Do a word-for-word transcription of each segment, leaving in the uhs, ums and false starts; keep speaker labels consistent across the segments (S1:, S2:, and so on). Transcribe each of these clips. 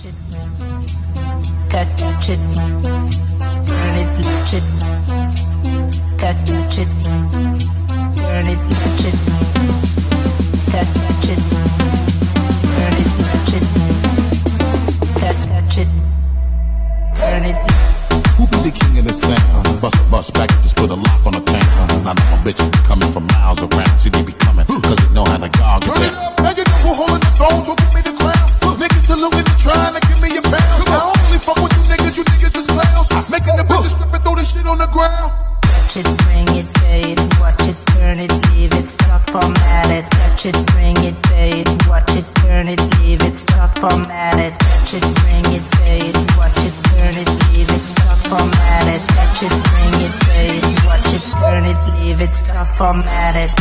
S1: touch it, turn it, touch it, touch it, turn it, touch it, touch it, turn it, touch it, touch it, turn it.
S2: Who be the king of the sound? Uh, bust a bus back, just put a lock on the tank. Uh, I know my bitches be coming from miles around. See, they be coming, cause they know how to gog it down.
S3: Now you know who holding the throne, so give me the crown. Niggas saluting and trying to give me a pound. I don't really fuck with you niggas, you niggas is clowns. Making the bitches strip and throw the shit on the ground.
S1: Touch it, bring it, pay it, watch it, turn it, leave it, stop, format it. Touch it, bring it, pay it, watch it, turn it, leave it, stop, format it. Touch it, bring it, pay it, watch it, turn it, leave it, stop, format it. Touch it, bring it, pay it, watch it, turn it, leave it, stop, format it.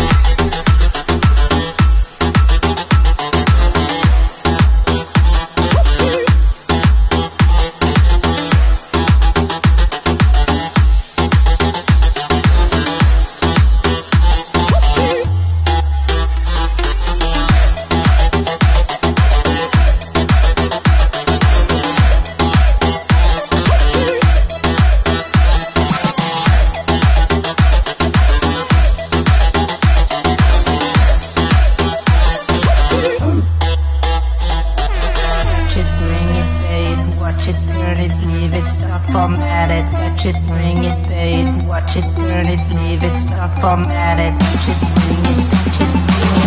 S1: Format it, touch it, bring it, pay it, watch it, turn it, leave it, stop, format it, touch it, bring it, touch it,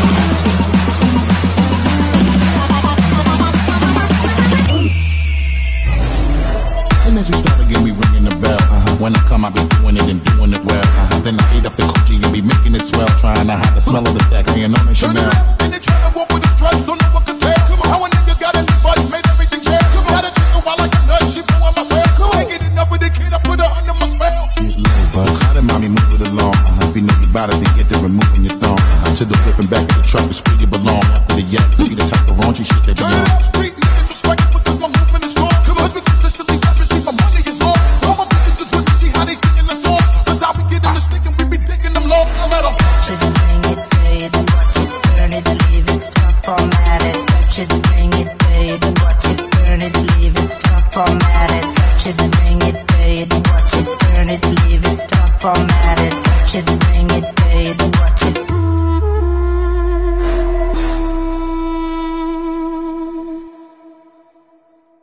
S2: And as we start again, we ringing the bell. Uh-huh. When I come, I be doing it and doing it well. Uh-huh. Then I eat up the coochie and be making it swell, trying to hide the smell of the sexy and on the Chanel.
S3: And they try to walk with the stripes, don't know what to tell. Come on, how a nigga got in the butt, made everything share. Come on, got a chicken while I can nut, she blowing my spell. Come on, I get enough of the kid, I put her under my spell.
S2: Get low, but how did mommy move it along? Uh-huh. If you know you bout it, then get to removing your thumb. Uh-huh. To the whipping back of the truck is where you belong. After the yak, be the type of raunchy shit that
S3: Turn
S2: belong.
S3: it up, street niggas respect it because my movement is strong. Come on, we consistently rapping, see my money is long. All my bitches is with me, see how they singing the song. That's how we get in the stick and we be digging them long. I let 'em
S1: touch it, bring it, pay it, watch it, turn it, leave it, stop, format it. Touch it, bring it, pay it, watch it, turn it, leave it, stop, format it. Touch it, bring it, pay it, watch it, turn it, leave it, stop, format it.